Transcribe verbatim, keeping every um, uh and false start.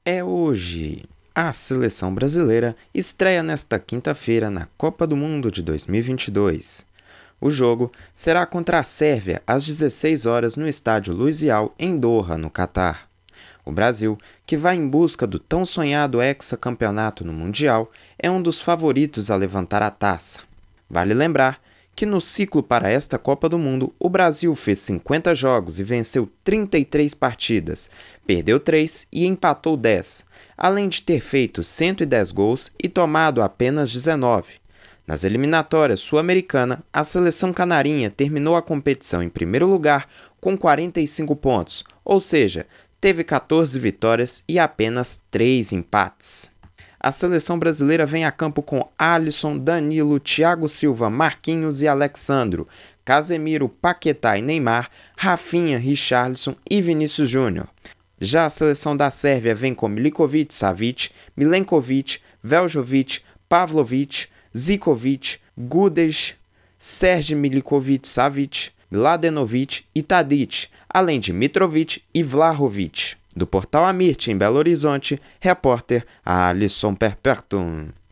É hoje. A seleção brasileira estreia nesta quinta-feira na Copa do Mundo de dois mil e vinte e dois. O jogo será contra a Sérvia às dezesseis horas no estádio Luizial, em Doha, no Catar. O Brasil, que vai em busca do tão sonhado hexacampeonato no Mundial, é um dos favoritos a levantar a taça. Vale lembrar que no ciclo para esta Copa do Mundo, o Brasil fez cinquenta jogos e venceu trinta e três partidas, perdeu três e empatou dez, além de ter feito cento e dez gols e tomado apenas dezenove. Nas eliminatórias sul-americana, a seleção canarinha terminou a competição em primeiro lugar com quarenta e cinco pontos, ou seja, teve catorze vitórias e apenas três empates. A seleção brasileira vem a campo com Alisson, Danilo, Thiago Silva, Marquinhos e Alexandro, Casemiro, Paquetá e Neymar, Rafinha, Richarlison e Vinícius Júnior. Já a seleção da Sérvia vem com Milikovic, Savic, Milenkovic, Veljovic, Pavlovic, Zikovic, Gudelj, Serge Milikovic, Savic, Mladenovic e Tadic, além de Mitrovic e Vlahovic. Do portal Amirte, em Belo Horizonte, repórter Alisson Perpertum.